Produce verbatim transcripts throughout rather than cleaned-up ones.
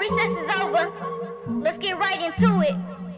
Recess is over. Let's get right into it.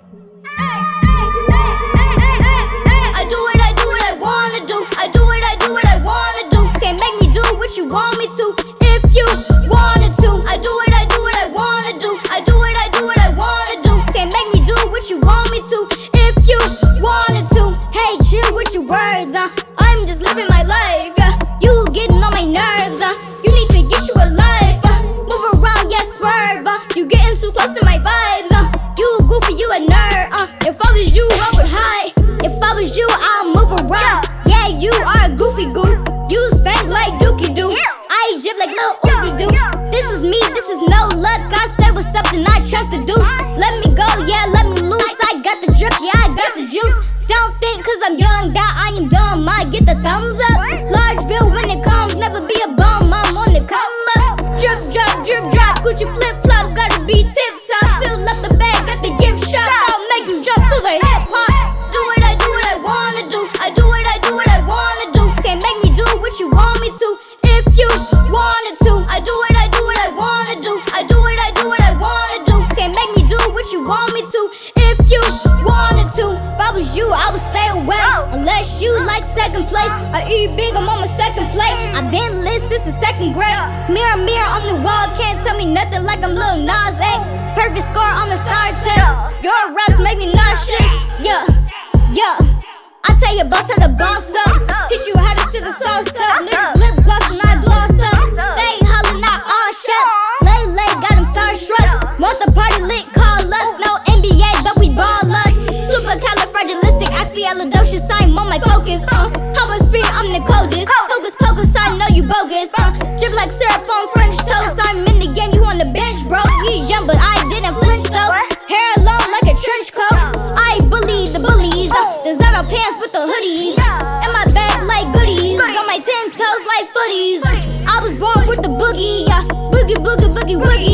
I do what I do what I wanna do. I do what I do what I wanna do. Can't make me do what you want me to. If you wanted to, I do what I do what I wanna do. I do what I do what I wanna do. Can't make me do what you want me to. If you wanted to, hey, chill with your words. Uh, I'm just living my life. Yeah, you getting on my nerves. Uh, you need to get you a life. Uh, move around, yes, swerve. Uh, you getting too close to my vibes. Uh, you goofy, you a nerd. Uh, if I was you, I would hide. If I was you, I'll move around. Yeah, you are a goofy goof. You stank like Dookie Doo. I drip like Lil Uzi do. This is me, this is no luck. I said what's up, then I chuck the deuce. Let me go, yeah, let me loose. I got the drip, yeah, I got the juice. Don't think cause I'm young that I am dumb. I get the thumbs up. Large bill when it comes, never be a bum. I'm on the come up. Drip, drop, drip, drop. Gucci flip flops, gotta be tip top. Fill up the bag at the gift shop. I'll make you jump to the hip hop. Do what I do what I wanna do. I do what I do what I wanna do. Can't make me do what you want me to. If you wanted to, I do what I do what I wanna do. I do what I do what I wanna do. Can't make me do what you want me to. If you wanted to, if I was you, I would stay away. Unless you like second place. I eat big, I'm on my second plate. I've been list, this is second grade. Mirror, mirror on the wall, can't tell me nothing like I'm Lil Nas X. Perfect score on the star test. Your raps make me nauseous. Yeah, yeah. I tell you, boss to the boss up. Teach you how to steal the sauce up. Niggas lip gloss and I gloss up. They hollering out all shucks. Lay, lay, got them starstruck. Want the party lit, call us. No N B A, but we ball us. Supercalifragilistic, expialidocious. I'm on my focus. Uh, how I speak, I'm the coldest. Focus, focus, I know you bogus. Uh, drip like syrup on French toast. I'm in the game, you on the bench, bro. You jump, but I didn't flinch though. Hair long like a trench coat. I bully the bullies. Uh, designer pants with the hoodies. In my bag like goodies. On my ten toes like footies. I was born with the boogie. Yeah, boogie, boogie, boogie, woogie.